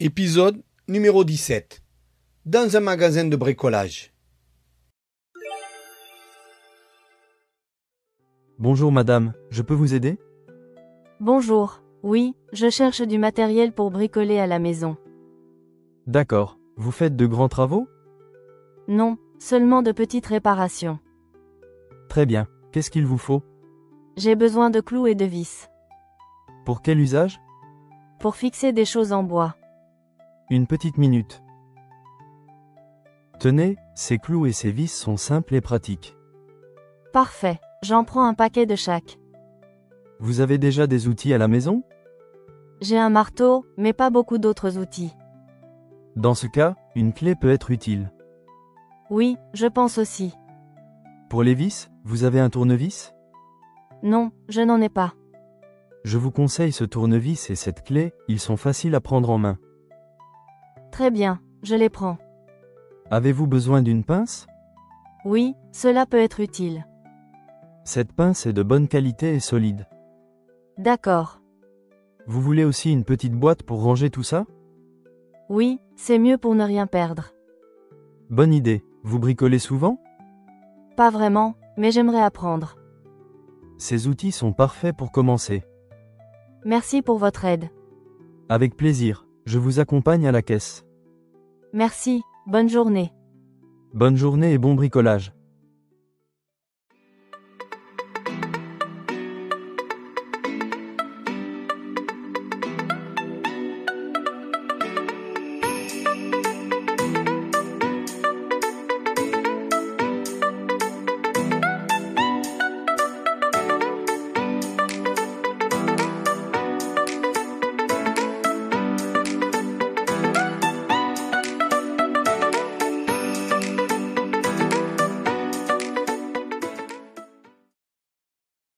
Épisode numéro 17. Dans un magasin de bricolage. Bonjour madame, je peux vous aider? Bonjour, oui, je cherche du matériel pour bricoler à la maison. D'accord, vous faites de grands travaux? Non, seulement de petites réparations. Très bien, qu'est-ce qu'il vous faut? J'ai besoin de clous et de vis. Pour quel usage? Pour fixer des choses en bois. Une petite minute. Tenez, ces clous et ces vis sont simples et pratiques. Parfait, j'en prends un paquet de chaque. Vous avez déjà des outils à la maison? J'ai un marteau, mais pas beaucoup d'autres outils. Dans ce cas, une clé peut être utile. Oui, je pense aussi. Pour les vis, vous avez un tournevis? Non, je n'en ai pas. Je vous conseille ce tournevis et cette clé, ils sont faciles à prendre en main. Très bien, je les prends. Avez-vous besoin d'une pince? Oui, cela peut être utile. Cette pince est de bonne qualité et solide. D'accord. Vous voulez aussi une petite boîte pour ranger tout ça? Oui, c'est mieux pour ne rien perdre. Bonne idée. Vous bricolez souvent? Pas vraiment, mais j'aimerais apprendre. Ces outils sont parfaits pour commencer. Merci pour votre aide. Avec plaisir, je vous accompagne à la caisse. Merci, bonne journée. Bonne journée et bon bricolage.